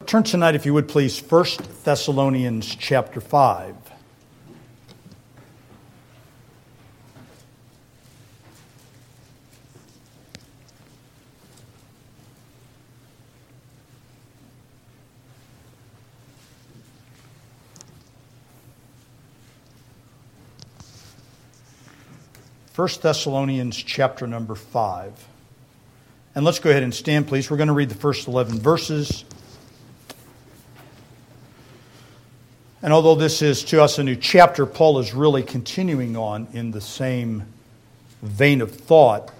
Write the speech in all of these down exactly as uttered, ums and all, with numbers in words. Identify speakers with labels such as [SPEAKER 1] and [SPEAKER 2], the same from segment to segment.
[SPEAKER 1] Turn tonight, if you would please, First Thessalonians chapter five. First Thessalonians chapter number five. And let's go ahead and stand, please. We're going to read the first eleven verses. And although this is to us a new chapter, Paul is really continuing on in the same vein of thought.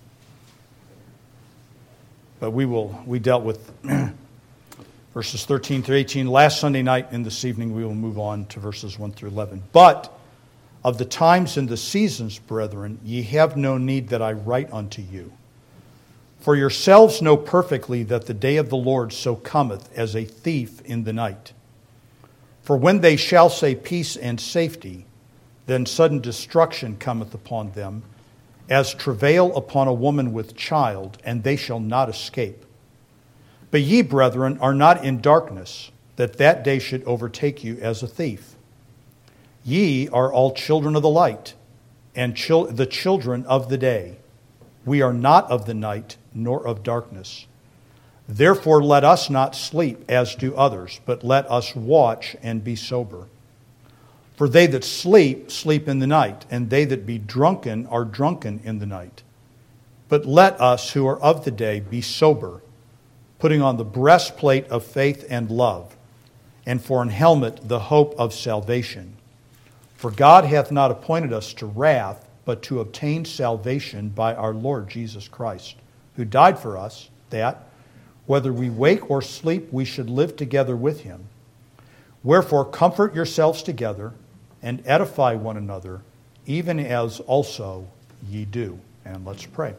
[SPEAKER 1] But we will we dealt with verses thirteen through eighteen last Sunday night, and this evening we will move on to verses one through eleven. But of the times and the seasons, brethren, ye have no need that I write unto you. For yourselves know perfectly that the day of the Lord so cometh as a thief in the night. For when they shall say peace and safety, then sudden destruction cometh upon them, as travail upon a woman with child, and they shall not escape. But ye, brethren, are not in darkness, that that day should overtake you as a thief. Ye are all children of the light, and chil- the children of the day. We are not of the night, nor of darkness. Therefore let us not sleep as do others, but let us watch and be sober. For they that sleep, sleep in the night, and they that be drunken are drunken in the night. But let us who are of the day be sober, putting on the breastplate of faith and love, and for an helmet the hope of salvation. For God hath not appointed us to wrath, but to obtain salvation by our Lord Jesus Christ, who died for us, that, whether we wake or sleep, we should live together with him. Wherefore comfort yourselves together, and edify one another, even as also ye do. And let's pray.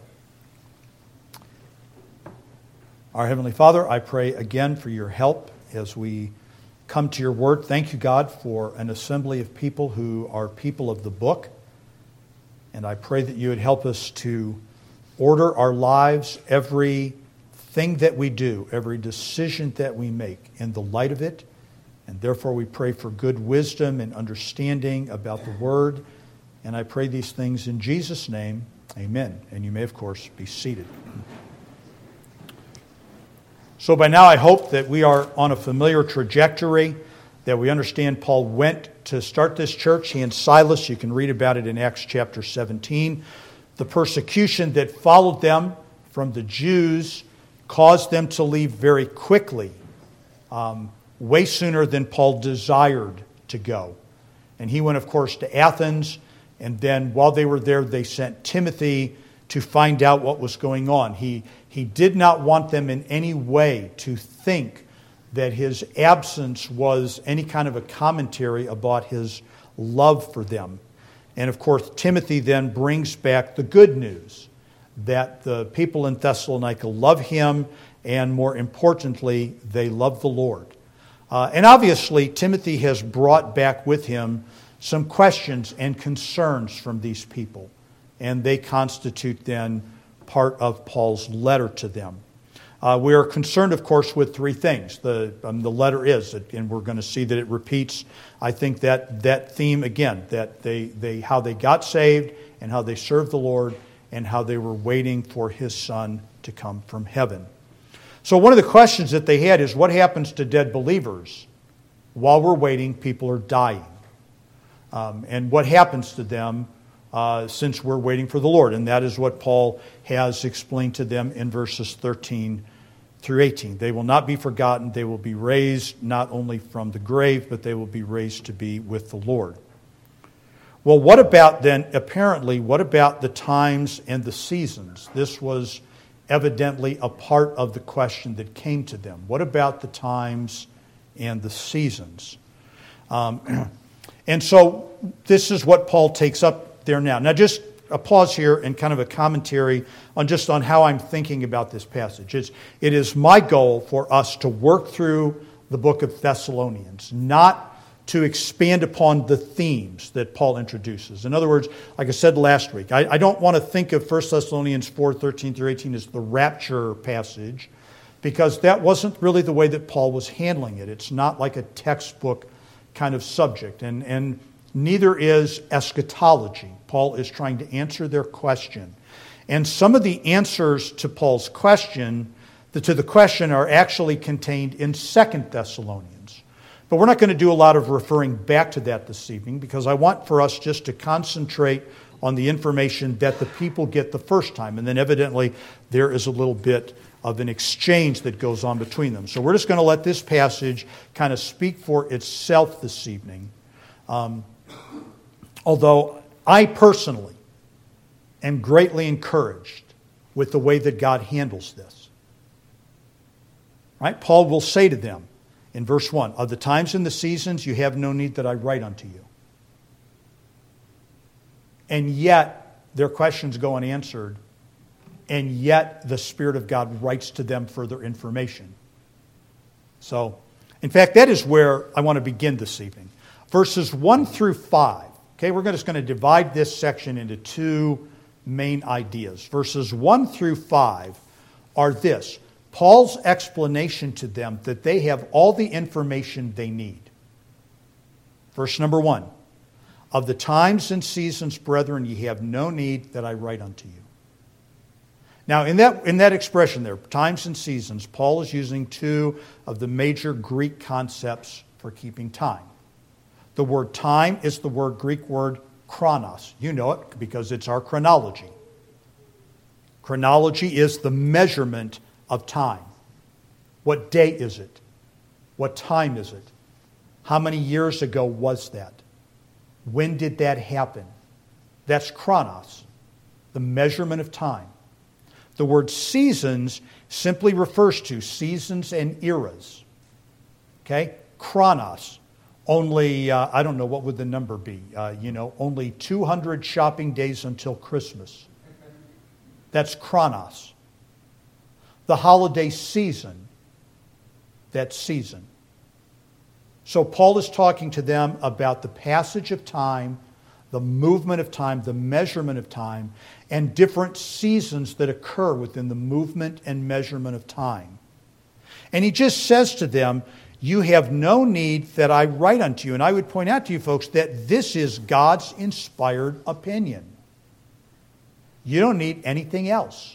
[SPEAKER 1] Our Heavenly Father, I pray again for your help as we come to your word. Thank you, God, for an assembly of people who are people of the book. And I pray that you would help us to order our lives, every thing that we do, every decision that we make in the light of it. And therefore we pray for good wisdom and understanding about the word. And I pray these things in Jesus' name. Amen. And you may, of course, be seated. So by now I hope that we are on a familiar trajectory, that we understand Paul went to start this church. He and Silas, you can read about it in Acts chapter seventeen. The persecution that followed them from the Jews caused them to leave very quickly, um, way sooner than Paul desired to go. And he went, of course, to Athens, and then while they were there, they sent Timothy to find out what was going on. He, he did not want them in any way to think that his absence was any kind of a commentary about his love for them. And of course, Timothy then brings back the good news that the people in Thessalonica love him, and more importantly, they love the Lord. Uh, and obviously, Timothy has brought back with him some questions and concerns from these people, and they constitute then part of Paul's letter to them. Uh, we are concerned, of course, with three things. The, um, the letter is, and we're going to see that it repeats, I think, that that theme again, that they, they how they got saved and how they served the Lord and how they were waiting for his Son to come from heaven. So one of the questions that they had is, what happens to dead believers? While we're waiting, people are dying. Um, and what happens to them uh, since we're waiting for the Lord? And that is what Paul has explained to them in verses thirteen through eighteen. They will not be forgotten. They will be raised not only from the grave, but they will be raised to be with the Lord. Well, what about then, apparently, what about the times and the seasons? This was evidently a part of the question that came to them. What about the times and the seasons? Um, and so this is what Paul takes up there now. Now just a pause here and kind of a commentary on just on how I'm thinking about this passage. It's, it is my goal for us to work through the book of Thessalonians, not to expand upon the themes that Paul introduces. In other words, like I said last week, I, I don't want to think of First Thessalonians four, thirteen through eighteen as the rapture passage, because that wasn't really the way that Paul was handling it. It's not like a textbook kind of subject, and, and neither is eschatology. Paul is trying to answer their question. And some of the answers to Paul's question, to the question, are actually contained in Second Thessalonians. But we're not going to do a lot of referring back to that this evening, because I want for us just to concentrate on the information that the people get the first time. And then evidently there is a little bit of an exchange that goes on between them. So we're just going to let this passage kind of speak for itself this evening. Um, although I personally am greatly encouraged with the way that God handles this. Right? Paul will say to them in verse one, of the times and the seasons you have no need that I write unto you. And yet their questions go unanswered, and yet the Spirit of God writes to them further information. So, in fact, that is where I want to begin this evening. Verses one through five. Okay, we're just going to divide this section into two main ideas. Verses one through five are this: Paul's explanation to them that they have all the information they need. Verse number one: of the times and seasons, brethren, ye have no need that I write unto you. Now, in that, in that expression there, times and seasons, Paul is using two of the major Greek concepts for keeping time. The word time is the word Greek word chronos. You know it because it's our chronology. Chronology is the measurement of time. What day is it? What time is it? How many years ago was that? When did that happen? That's chronos, the measurement of time. The word seasons simply refers to seasons and eras. Okay? Chronos. Only, uh, I don't know, what would the number be? Uh, you know, only two hundred shopping days until Christmas. That's chronos. The holiday season. That's season. So Paul is talking to them about the passage of time, the movement of time, the measurement of time, and different seasons that occur within the movement and measurement of time. And he just says to them, you have no need that I write unto you. And I would point out to you folks that this is God's inspired opinion. You don't need anything else.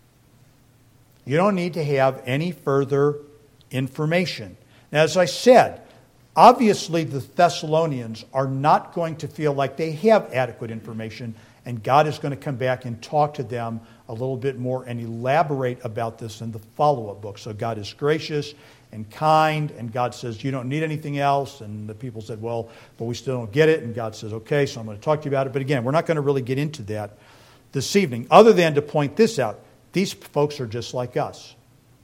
[SPEAKER 1] You don't need to have any further information. Now, as I said, obviously, the Thessalonians are not going to feel like they have adequate information, and God is going to come back and talk to them a little bit more and elaborate about this in the follow-up book. So God is gracious and kind, and God says, you don't need anything else. And the people said, well, but we still don't get it. And God says, okay, so I'm going to talk to you about it. But again, we're not going to really get into that this evening, other than to point this out. These folks are just like us.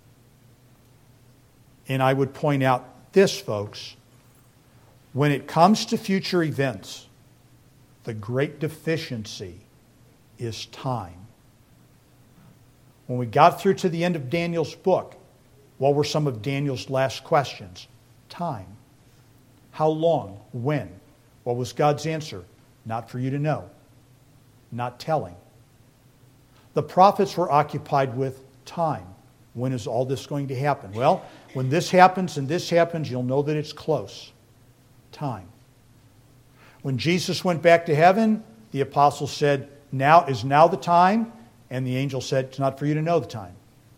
[SPEAKER 1] And I would point out this, folks. When it comes to future events, the great deficiency is time. When we got through to the end of Daniel's book, what were some of Daniel's last questions? Time. How long? When? What was God's answer? Not for you to know. Not telling. The prophets were occupied with time. When is all this going to happen? Well, when this happens and this happens, you'll know that it's close. Time. When Jesus went back to heaven, the apostles said, now is now the time, and the angel said, it's not for you to know the time.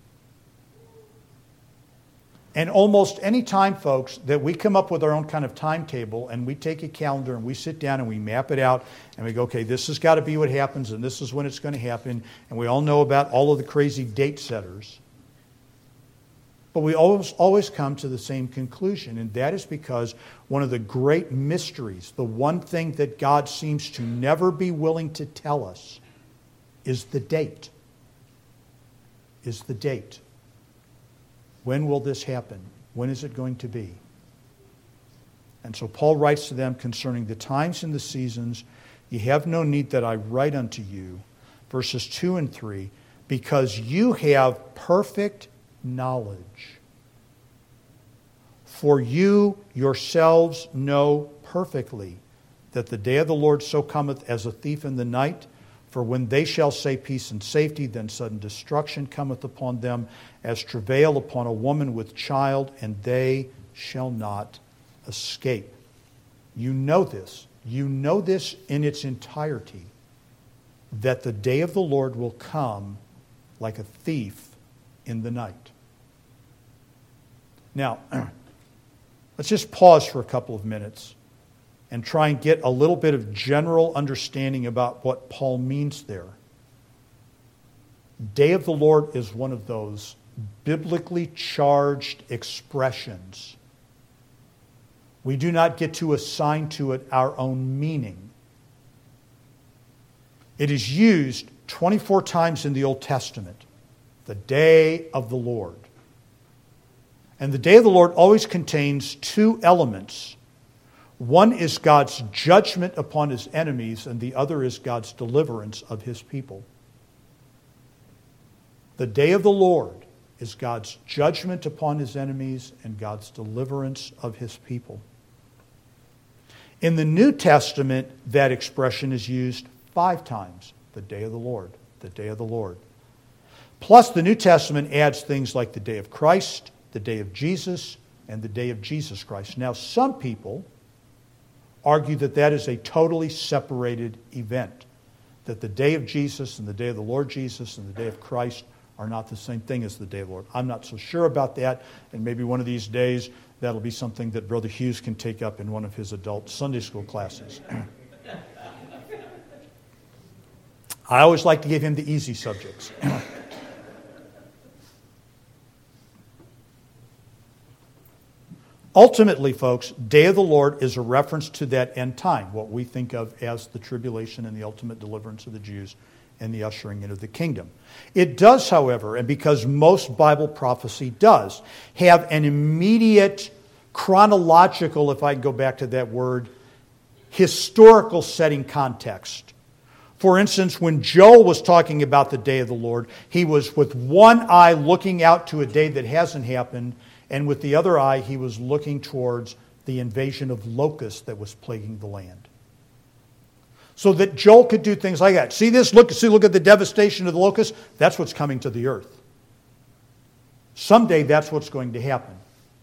[SPEAKER 1] And almost any time, folks, that we come up with our own kind of timetable and we take a calendar and we sit down and we map it out and we go, okay, this has got to be what happens and this is when it's going to happen, and we all know about all of the crazy date setters. But we always, always come to the same conclusion, and that is because one of the great mysteries, the one thing that God seems to never be willing to tell us, is the date. Is the date. When will this happen? When is it going to be? And so Paul writes to them concerning the times and the seasons, ye have no need that I write unto you, verses two and three, because you have perfect knowledge. For you yourselves know perfectly that the day of the Lord so cometh as a thief in the night. For when they shall say peace and safety, then sudden destruction cometh upon them, as travail upon a woman with child, and they shall not escape. You know this. You know this in its entirety, that the day of the Lord will come like a thief in the night. Now, let's just pause for a couple of minutes and try and get a little bit of general understanding about what Paul means there. Day of the Lord is one of those biblically charged expressions. We do not get to assign to it our own meaning. It is used twenty-four times in the Old Testament. The day of the Lord. And the day of the Lord always contains two elements. One is God's judgment upon his enemies, and the other is God's deliverance of his people. The day of the Lord is God's judgment upon his enemies and God's deliverance of his people. In the New Testament, that expression is used five times. The day of the Lord, the day of the Lord. Plus, the New Testament adds things like the day of Christ, the day of Jesus, and the day of Jesus Christ. Now, some people argue that that is a totally separated event, that the day of Jesus and the day of the Lord Jesus and the day of Christ are not the same thing as the day of the Lord. I'm not so sure about that, and maybe one of these days that'll be something that Brother Hughes can take up in one of his adult Sunday school classes. I always like to give him the easy subjects. Ultimately, folks, day of the Lord is a reference to that end time, what we think of as the tribulation and the ultimate deliverance of the Jews and the ushering in of the kingdom. It does, however, and because most Bible prophecy does, have an immediate chronological, if I can go back to that word, historical setting context. For instance, when Joel was talking about the day of the Lord, he was with one eye looking out to a day that hasn't happened, and with the other eye, he was looking towards the invasion of locusts that was plaguing the land. So that Joel could do things like that. See this? Look, see, look at the devastation of the locusts. That's what's coming to the earth. Someday, that's what's going to happen.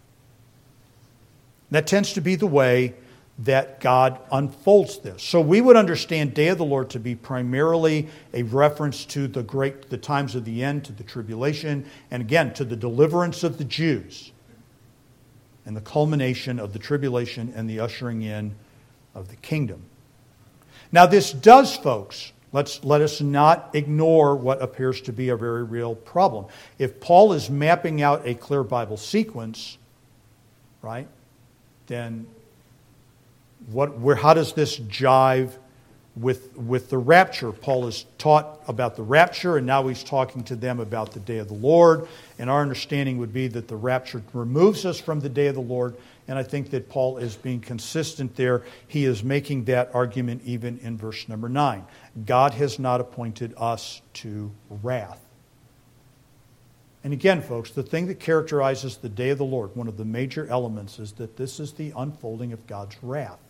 [SPEAKER 1] That tends to be the way that God unfolds this. So we would understand Day of the Lord to be primarily a reference to the great, the times of the end, to the tribulation, and again, to the deliverance of the Jews, and the culmination of the tribulation and the ushering in of the kingdom. Now this does, folks, let's, let us not ignore what appears to be a very real problem. If Paul is mapping out a clear Bible sequence, right, then what, where, how does this jive with, with the rapture? Paul has taught about the rapture, and now he's talking to them about the day of the Lord. And our understanding would be that the rapture removes us from the day of the Lord. And I think that Paul is being consistent there. He is making that argument even in verse number nine. God has not appointed us to wrath. And again, folks, the thing that characterizes the day of the Lord, one of the major elements, is that this is the unfolding of God's wrath.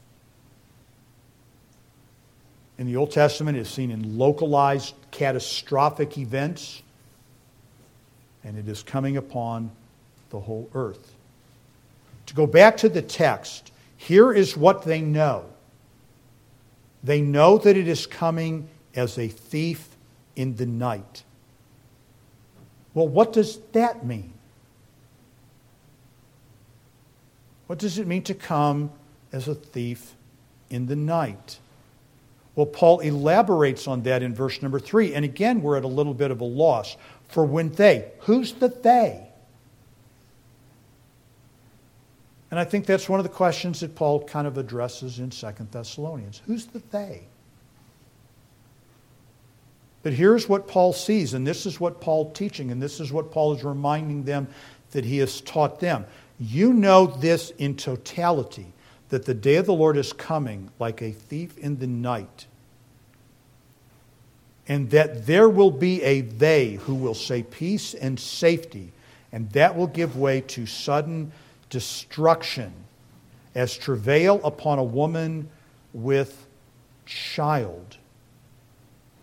[SPEAKER 1] In the Old Testament, it is seen in localized, catastrophic events, and it is coming upon the whole earth. To go back to the text, here is what they know. They know that it is coming as a thief in the night. Well, what does that mean? What does it mean to come as a thief in the night? Well, Paul elaborates on that in verse number three. And again, we're at a little bit of a loss. For when they, who's the they? And I think that's one of the questions that Paul kind of addresses in Second Thessalonians. Who's the they? But here's what Paul sees, and this is what Paul's teaching, and this is what Paul is reminding them that he has taught them. You know this in totality, that the day of the Lord is coming like a thief in the night, and that there will be a they who will say peace and safety, and that will give way to sudden destruction, as travail upon a woman with child.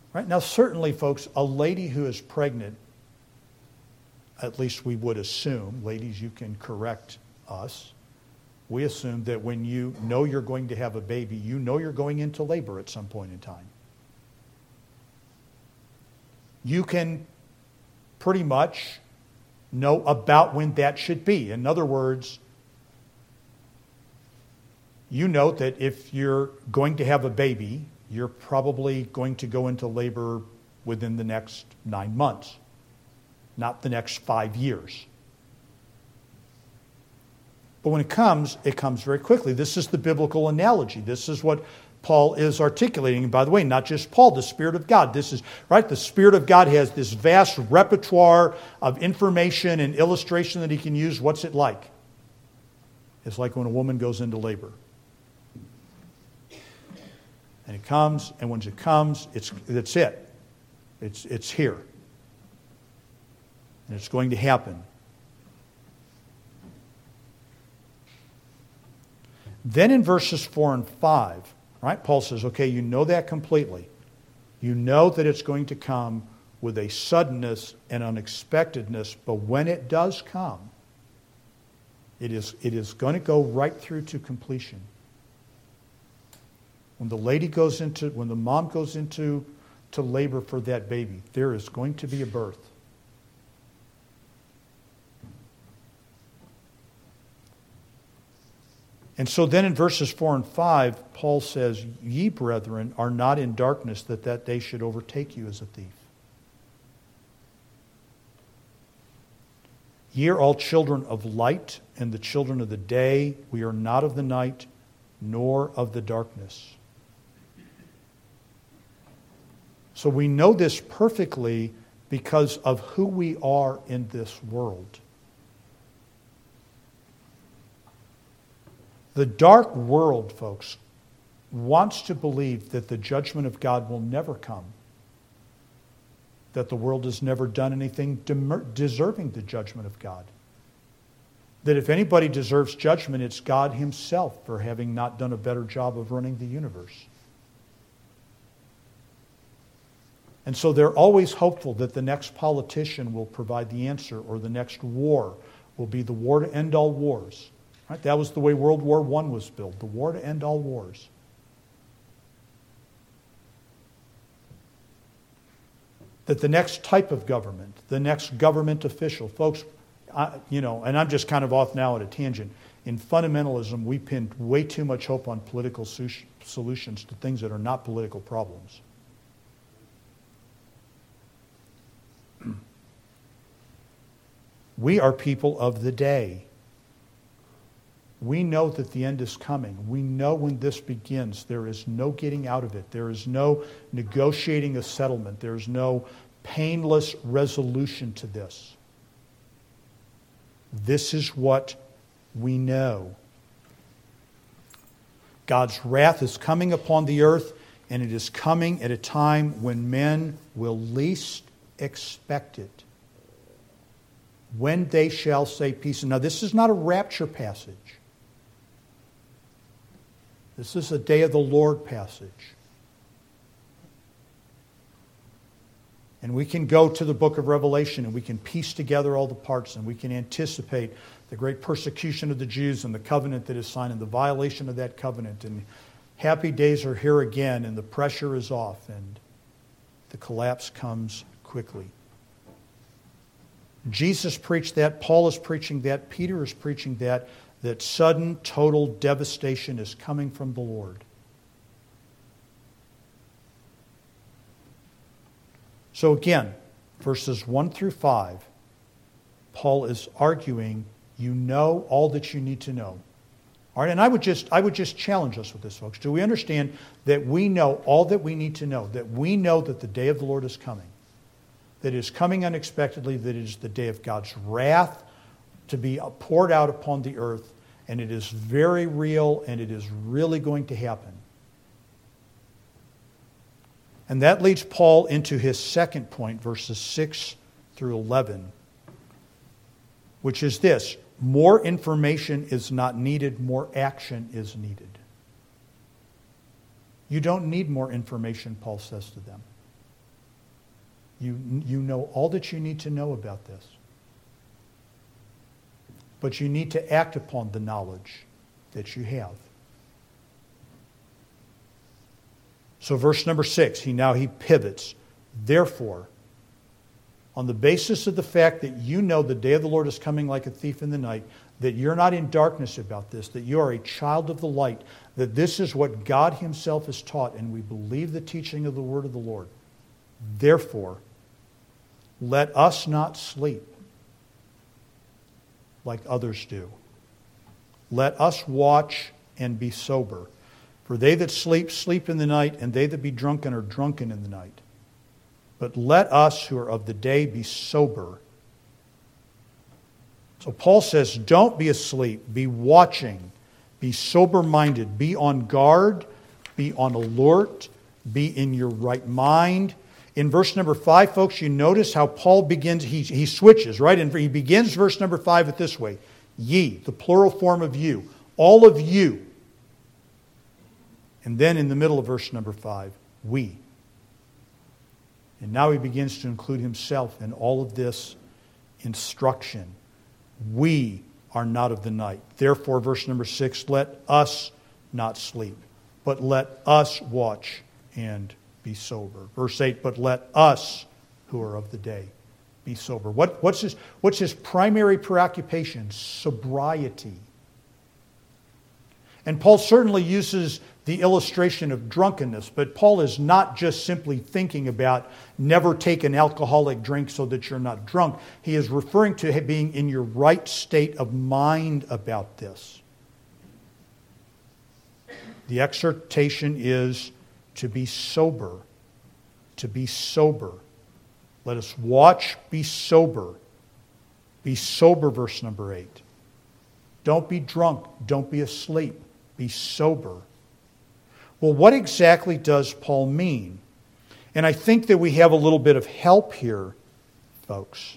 [SPEAKER 1] Right? Now, certainly, folks, a lady who is pregnant, at least we would assume, ladies, you can correct us, we assume that when you know you're going to have a baby, you know you're going into labor at some point in time. You can pretty much know about when that should be. In other words, you know that if you're going to have a baby, you're probably going to go into labor within the next nine months, not the next five years. But when it comes, it comes very quickly. This is the biblical analogy. This is what Paul is articulating. And by the way, not just Paul, the Spirit of God. This is, right, the Spirit of God has this vast repertoire of information and illustration that he can use. What's it like? It's like when a woman goes into labor. And it comes, and when it comes, it's that's it. It's it's here. And it's going to happen. Then in verses four and five, right, Paul says, okay, you know that completely. You know that it's going to come with a suddenness and unexpectedness, but when it does come, it is it is going to go right through to completion. When the lady goes into, when the mom goes into to labor for that baby, there is going to be a birth. And so then in verses four and five, Paul says, ye brethren are not in darkness, that that day should overtake you as a thief. Ye are all children of light and the children of the day. We are not of the night, nor of the darkness. So we know this perfectly because of who we are in this world. The dark world, folks, wants to believe that the judgment of God will never come. That the world has never done anything deserving the judgment of God. That if anybody deserves judgment, it's God himself for having not done a better job of running the universe. And so they're always hopeful that the next politician will provide the answer, or the next war will be the war to end all wars. Right? That was the way World War One was built, the war to end all wars. That the next type of government, the next government official, folks, I, you know, and I'm just kind of off now at a tangent. In fundamentalism, we pin way too much hope on political su- solutions to things that are not political problems. We are people of the day. We know that the end is coming. We know when this begins, there is no getting out of it. There is no negotiating a settlement. There is no painless resolution to this. This is what we know. God's wrath is coming upon the earth, and it is coming at a time when men will least expect it. When they shall say peace. Now, this is not a rapture passage. This is a day of the Lord passage. And we can go to the book of Revelation and we can piece together all the parts, and we can anticipate the great persecution of the Jews and the covenant that is signed and the violation of that covenant. And happy days are here again, and the pressure is off, and the collapse comes quickly. Jesus preached that. Paul is preaching that. Peter is preaching that. That sudden, total devastation is coming from the Lord. So again, verses one through five, Paul is arguing, you know all that you need to know. All right, and I would just I would just challenge us with this, folks. Do we understand that we know all that we need to know? That we know that the day of the Lord is coming. That it is coming unexpectedly, that it is the day of God's wrath to be poured out upon the earth, and it is very real, and it is really going to happen. And that leads Paul into his second point, verses six through eleven, which is this: more information is not needed, more action is needed. You don't need more information, Paul says to them. You, you know all that you need to know about this. But you need to act upon the knowledge that you have. So verse number six, he now he pivots. Therefore, on the basis of the fact that you know the day of the Lord is coming like a thief in the night, that you're not in darkness about this, that you are a child of the light, that this is what God himself has taught, and we believe the teaching of the word of the Lord. Therefore, let us not sleep like others do. Let us watch and be sober. For they that sleep, sleep in the night, and they that be drunken are drunken in the night. But let us who are of the day be sober. So Paul says, don't be asleep. Be watching. Be sober-minded. Be on guard. Be on alert. Be in your right mind. In verse number five, folks, you notice how Paul begins, he, he switches, right? And he begins verse number five with this way. Ye, the plural form of you. All of you. And then in the middle of verse number five, we. And now he begins to include himself in all of this instruction. We are not of the night. Therefore, verse number six, let us not sleep, but let us watch and be sober. Verse eight, but let us who are of the day be sober. What, what's his, what's his primary preoccupation? Sobriety. And Paul certainly uses the illustration of drunkenness, but Paul is not just simply thinking about never take an alcoholic drink so that you're not drunk. He is referring to being in your right state of mind about this. The exhortation is to be sober. To be sober. Let us watch, be sober. Be sober, verse number eight. Don't be drunk. Don't be asleep. Be sober. Well, what exactly does Paul mean? And I think that we have a little bit of help here, folks,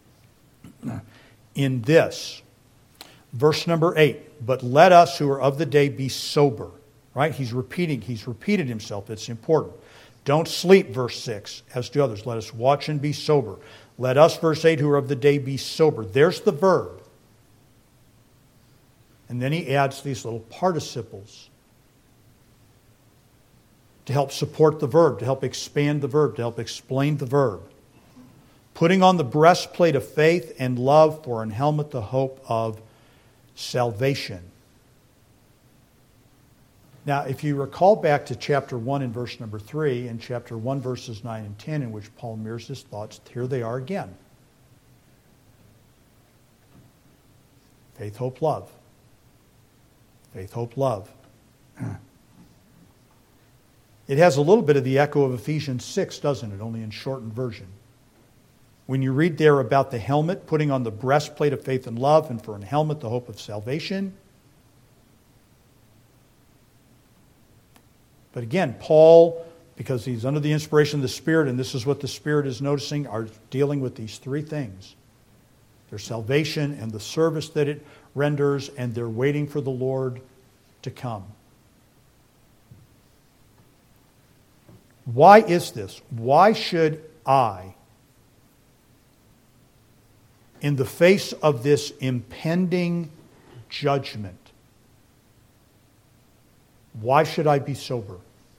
[SPEAKER 1] in this. Verse number eight, but let us who are of the day be sober. Right? He's repeating, he's repeated himself. It's important. Don't sleep, verse six, as do others. Let us watch and be sober. Let us, verse eight, who are of the day be sober. There's the verb. And then he adds these little participles to help support the verb, to help expand the verb, to help explain the verb. Putting on the breastplate of faith and love, for an helmet the hope of salvation. Now, if you recall back to chapter one and verse number three, and chapter one verses nine and ten, in which Paul mirrors his thoughts, here they are again. Faith, hope, love. Faith, hope, love. It has a little bit of the echo of Ephesians six, doesn't it? Only in shortened version. When you read there about the helmet, putting on the breastplate of faith and love, and for an helmet the hope of salvation. But again, Paul, because he's under the inspiration of the Spirit, and this is what the Spirit is noticing, are dealing with these three things. Their salvation and the service that it renders, and they're waiting for the Lord to come. Why is this? Why should I, in the face of this impending judgment, why should I be sober?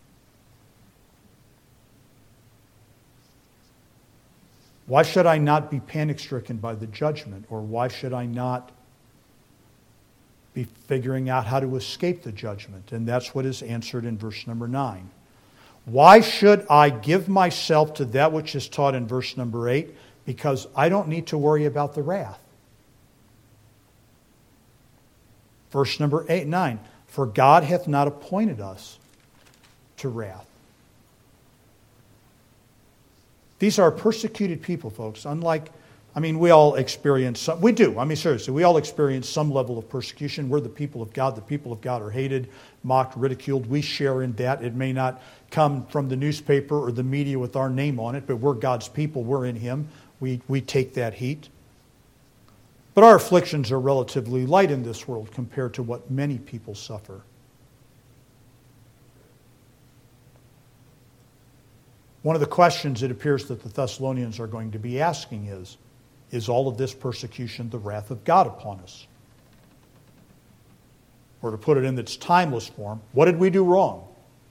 [SPEAKER 1] Why should I not be panic-stricken by the judgment? Or why should I not be figuring out how to escape the judgment? And that's what is answered in verse number nine. Why should I give myself to that which is taught in verse number eight? Because I don't need to worry about the wrath. Verse number eight, nine. For God hath not appointed us to wrath. These are persecuted people, folks. Unlike, I mean, we all experience some, we do, I mean, seriously, we all experience some level of persecution. We're the people of God. The people of God are hated, mocked, ridiculed. We share in that. It may not come from the newspaper or the media with our name on it, but we're God's people. We're in Him. We, we take that heat. But our afflictions are relatively light in this world compared to what many people suffer. One of the questions it appears that the Thessalonians are going to be asking is, is all of this persecution the wrath of God upon us? Or to put it in its timeless form, what did we do wrong?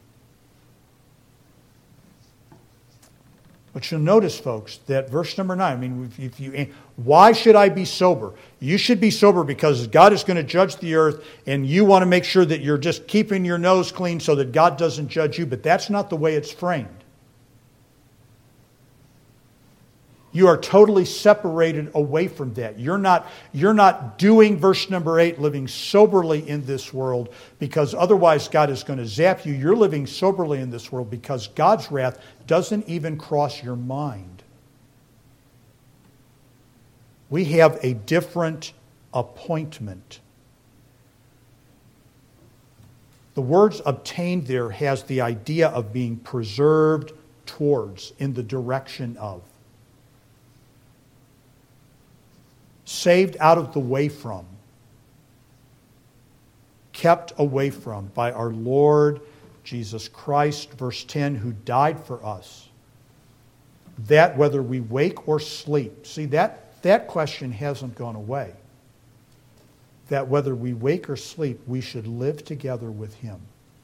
[SPEAKER 1] But you'll notice, folks, that verse number nine, I mean, if you, why should I be sober? You should be sober because God is going to judge the earth, and you want to make sure that you're just keeping your nose clean so that God doesn't judge you. But that's not the way it's framed. You are totally separated away from that. You're not, you're not doing verse number eight, living soberly in this world, because otherwise God is going to zap you. You're living soberly in this world because God's wrath doesn't even cross your mind. We have a different appointment. The words obtained there has the idea of being preserved towards, in the direction of. Saved out of the way from, kept away from by our Lord Jesus Christ, verse ten, who died for us. That whether we wake or sleep, see that, that question hasn't gone away. That whether we wake or sleep, we should live together with Him.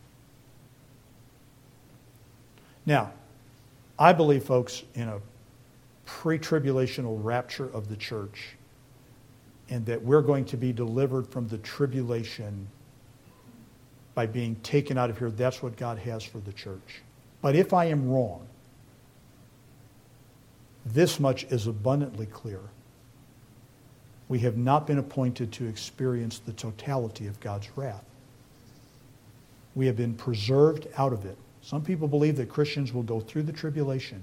[SPEAKER 1] Now, I believe, folks, in a pre-tribulational rapture of the church, and that we're going to be delivered from the tribulation by being taken out of here. That's what God has for the church. But if I am wrong, this much is abundantly clear. We have not been appointed to experience the totality of God's wrath. We have been preserved out of it. Some people believe that Christians will go through the tribulation.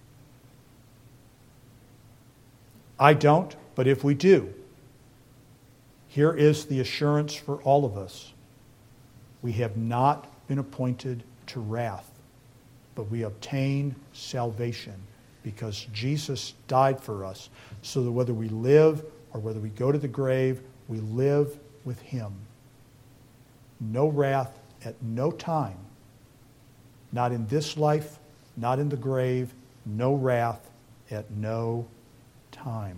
[SPEAKER 1] I don't, but if we do, here is the assurance for all of us. We have not been appointed to wrath, but we obtain salvation because Jesus died for us, so that whether we live or whether we go to the grave, we live with Him. No wrath at no time. Not in this life, not in the grave, no wrath at no time.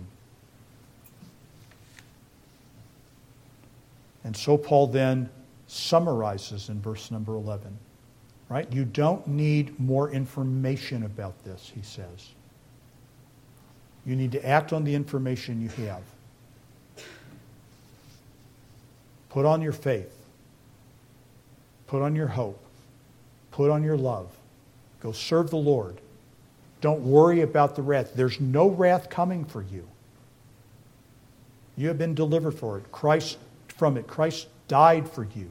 [SPEAKER 1] And so Paul then summarizes in verse number eleven. Right? You don't need more information about this, he says. You need to act on the information you have. Put on your faith. Put on your hope. Put on your love. Go serve the Lord. Don't worry about the wrath. There's no wrath coming for you. You have been delivered for it. Christ from it. Christ died for you.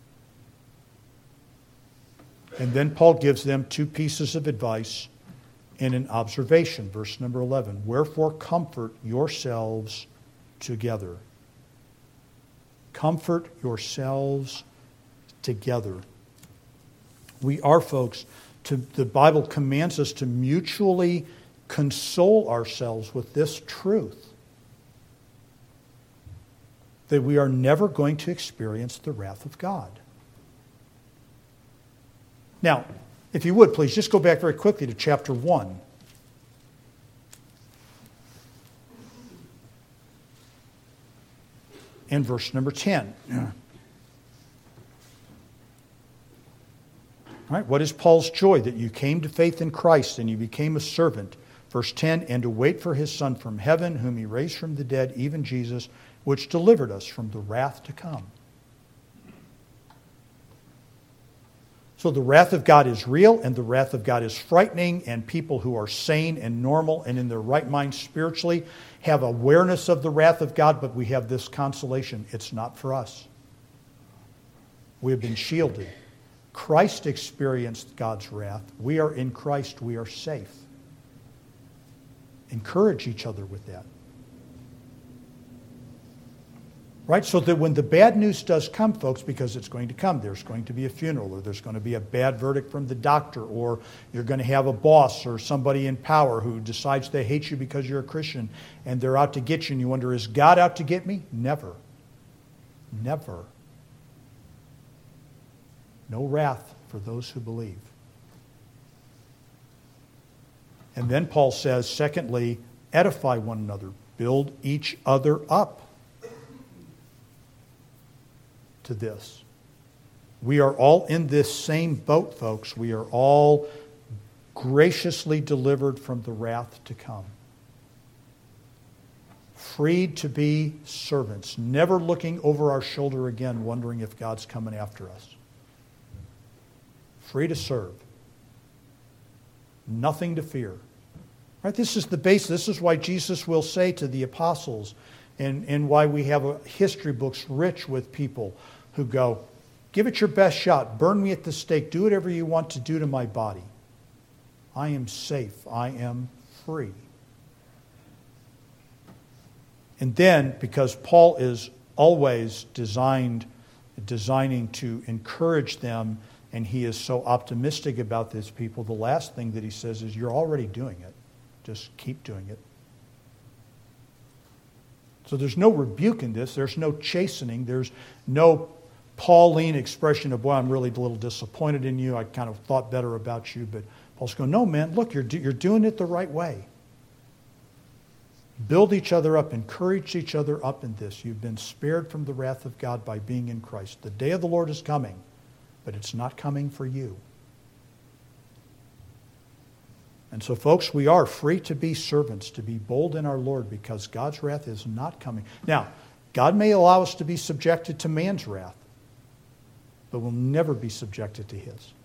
[SPEAKER 1] And then Paul gives them two pieces of advice and an observation. Verse number eleven. Wherefore comfort yourselves together. Comfort yourselves together. We are, folks, to, the Bible commands us to mutually console ourselves with this truth. That we are never going to experience the wrath of God. Now, if you would, please just go back very quickly to chapter one. And verse number ten. All right, what is Paul's joy? That you came to faith in Christ and you became a servant. Verse ten, and to wait for His Son from heaven, whom He raised from the dead, even Jesus, which delivered us from the wrath to come. So the wrath of God is real, and the wrath of God is frightening, and people who are sane and normal and in their right mind spiritually have awareness of the wrath of God, but we have this consolation. It's not for us. We have been shielded. Christ experienced God's wrath. We are in Christ. We are safe. Encourage each other with that. Right? So that when the bad news does come, folks, because it's going to come, there's going to be a funeral, or there's going to be a bad verdict from the doctor, or you're going to have a boss or somebody in power who decides they hate you because you're a Christian and they're out to get you, and you wonder, is God out to get me? Never. Never. No wrath for those who believe. And then Paul says, secondly, edify one another. Build each other up to this. We are all in this same boat, folks. We are all graciously delivered from the wrath to come. Freed to be servants, never looking over our shoulder again, wondering if God's coming after us. Free to serve. Nothing to fear. Right? This is the base. This is why Jesus will say to the apostles, and, and why we have a history books rich with people who go, give it your best shot. Burn me at the stake. Do whatever you want to do to my body. I am safe. I am free. And then, because Paul is always designed, designing to encourage them, and he is so optimistic about these people, the last thing that he says is, you're already doing it. Just keep doing it. So there's no rebuke in this. There's no chastening. There's no Pauline expression of, boy, I'm really a little disappointed in you. I kind of thought better about you. But Paul's going, no, man, look, you're, do, you're doing it the right way. Build each other up. Encourage each other up in this. You've been spared from the wrath of God by being in Christ. The day of the Lord is coming, but it's not coming for you. And so, folks, we are free to be servants, to be bold in our Lord, because God's wrath is not coming. Now, God may allow us to be subjected to man's wrath, but we'll never be subjected to his.